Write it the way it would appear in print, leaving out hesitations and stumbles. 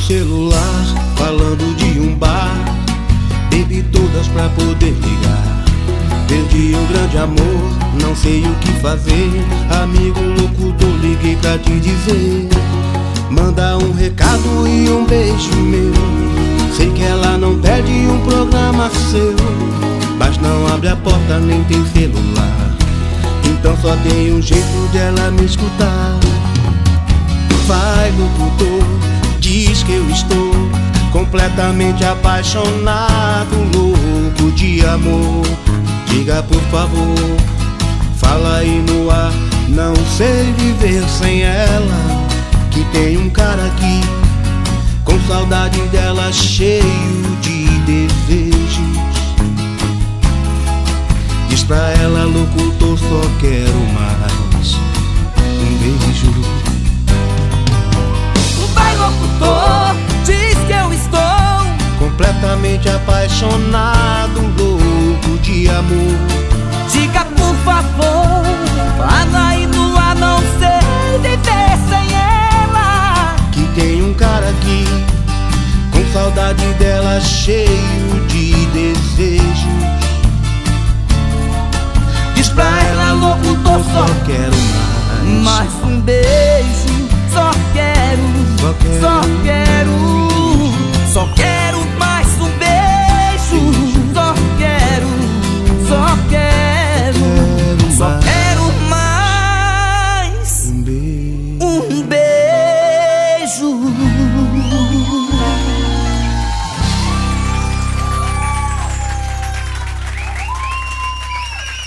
celular, falando de um bar. Bebi todas pra poder ligar. Perdi um grande amor, não sei o que fazer. Amigo locutor, liguei pra te dizer: manda um recado e um beijo meu. Sei que ela não perde um programa seu, mas não abre a porta nem tem celular. Então só tem um jeito dela me escutar. Vai, locutor, diz que eu estou completamente apaixonado, louco de amor. Diga por favor, fala aí no ar, não sei viver sem ela. Que tem um cara aqui, com saudade dela, cheio de desejos. Diz pra ela, locutor, só quero mais um beijo. Vai, locutor, diz que eu estou completamente apaixonado, louco de amor. Diga por favor, fala aí no ar, não sei viver sem ela. Que tem um cara aqui, com saudade dela, cheio de desejo.